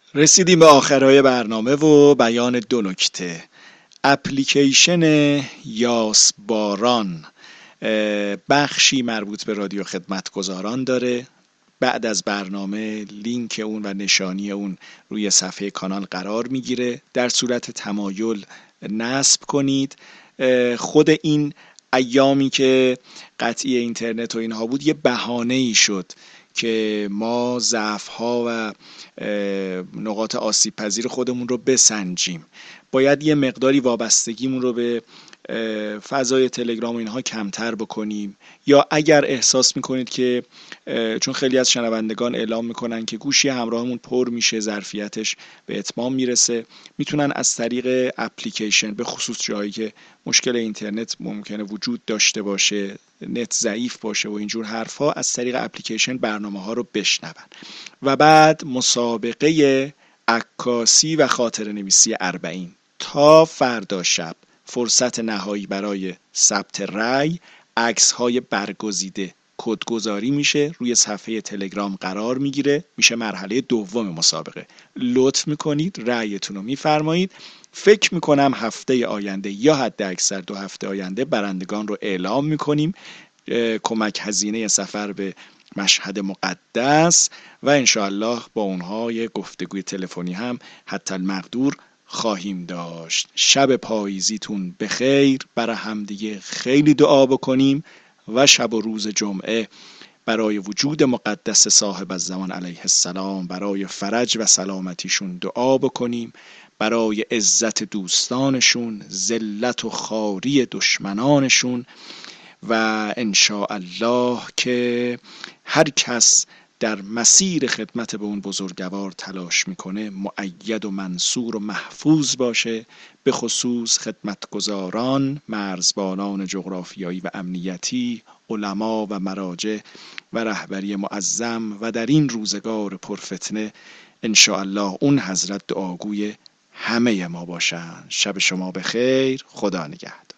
رسیدیم به آخرهای برنامه و بیان دو نکته. اپلیکیشن یاس باران بخشی مربوط به رادیو خدمتگزاران داره. بعد از برنامه لینک اون و نشانی اون روی صفحه کانال قرار میگیره. در صورت تمایل نصب کنید. خود این ایامی که قطعی اینترنت و اینها بود یه بهانه‌ای شد که ما ضعف‌ها و نقاط آسیب پذیر خودمون رو بسنجیم. باید یه مقداری وابستگیمون رو به فضای تلگرام و اینها کمتر بکنیم، یا اگر احساس میکنید که چون خیلی از شنوندگان اعلام میکنن که گوشی همراهمون پر میشه، ظرفیتش به اتمام میرسه، میتونن از طریق اپلیکیشن، به خصوص جایی که مشکل اینترنت ممکنه وجود داشته باشه، نت ضعیف باشه و اینجور حرفا، از طریق اپلیکیشن برنامه ها رو بشنون. و بعد مسابقه عکاسی و خاطره نویسی 40 تا فردا شب فرصت نهایی برای ثبت رأی. عکس‌های برگزیده کدگذاری میشه، روی صفحه تلگرام قرار میگیره، میشه مرحله دوم مسابقه. لطف میکنید رأیتون رو میفرمایید. فکر میکنم هفته آینده یا حد اکثر 2 هفته آینده برندگان رو اعلام میکنیم. کمک هزینه سفر به مشهد مقدس و انشاءالله با اونها یه گفتگوی تلفنی هم حتی المقدور خواهیم داشت. شب پاییزیتون بخیر. برای همدیگه خیلی دعا بکنیم و شب و روز جمعه برای وجود مقدس صاحب الزمان علیه السلام، برای فرج و سلامتیشون دعا بکنیم، برای عزت دوستانشون، ذلت و خواری دشمنانشون، و انشاءالله که هر کس در مسیر خدمت به اون بزرگوار تلاش میکنه مؤید و منصور و محفوظ باشه، به خصوص خدمتگزاران، مرزبانان جغرافیایی و امنیتی، علما و مراجع و رهبری معظم، و در این روزگار پرفتنه انشاءالله اون حضرت دعاگوی همه ما باشن. شب شما بخیر. خدا نگهدار.